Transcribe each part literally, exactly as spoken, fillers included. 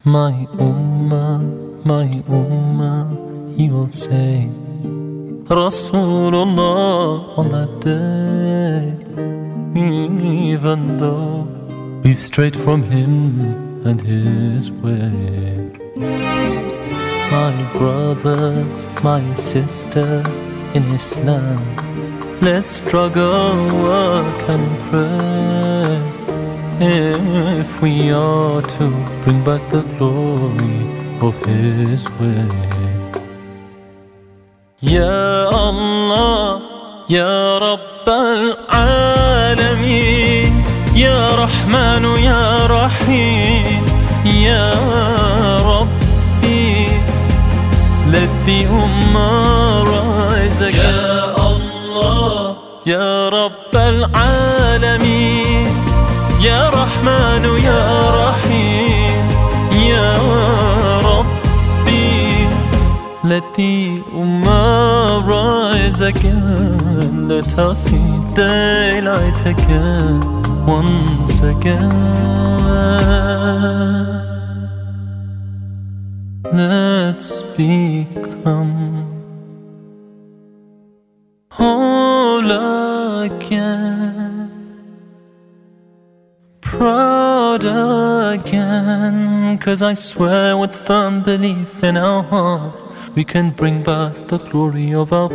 My Ummah, my Ummah, he will say, Rasulullah on that day, even though we've strayed from him and his way. My brothers, my sisters in Islam, let's struggle, work and pray, if we are to bring back the glory of his way. Ya Allah, Ya Rabb al-Alameen, Ya Rahmanu, Ya Rahim, Ya Rabbi, let the Ummah rise again. Ya Allah, Ya Rabb al-Alameen, Ya Rahmanu, Ya Rahim, Ya Rabbi, let the Ummah rise again. Let us see daylight again, once again. Let's become whole again, proud again, 'cause I swear with firm belief in our hearts we can bring back the glory of our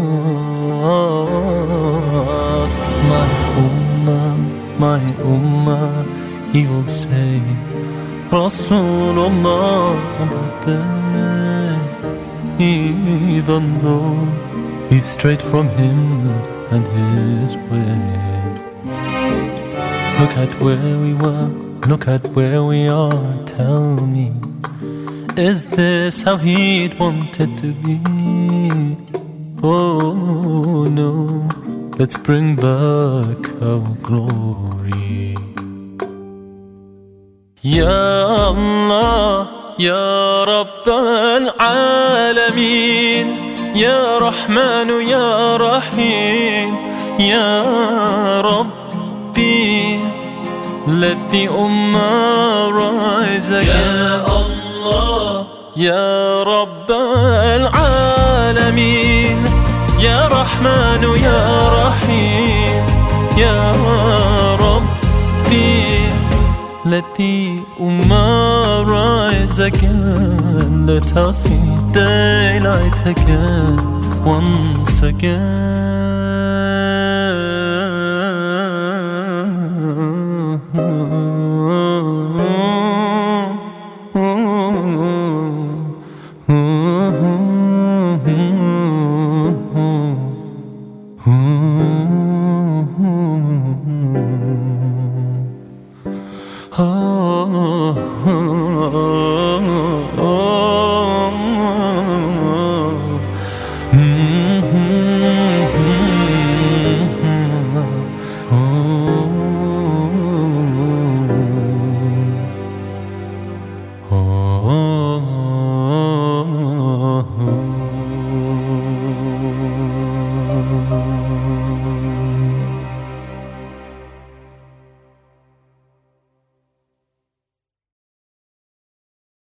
past. My Ummah, my Ummah, he will say, Rasulullah on that day, even though we've strayed from him and his way. Look at where we were, look at where we are, tell me, is this how he'd wanted to be? Oh no, let's bring back our glory. Ya Allah, Ya Rabb al-Alameen, Ya Rahmanu, Ya Rahim, Ya Rabbi, let the Ummah rise again. Ya Allah, Ya Rabb al-Alameen, Ya Rahmanu, Ya Rahim, Ya Rabbi, let the Ummah rise again. Let us see daylight again, once again. Oh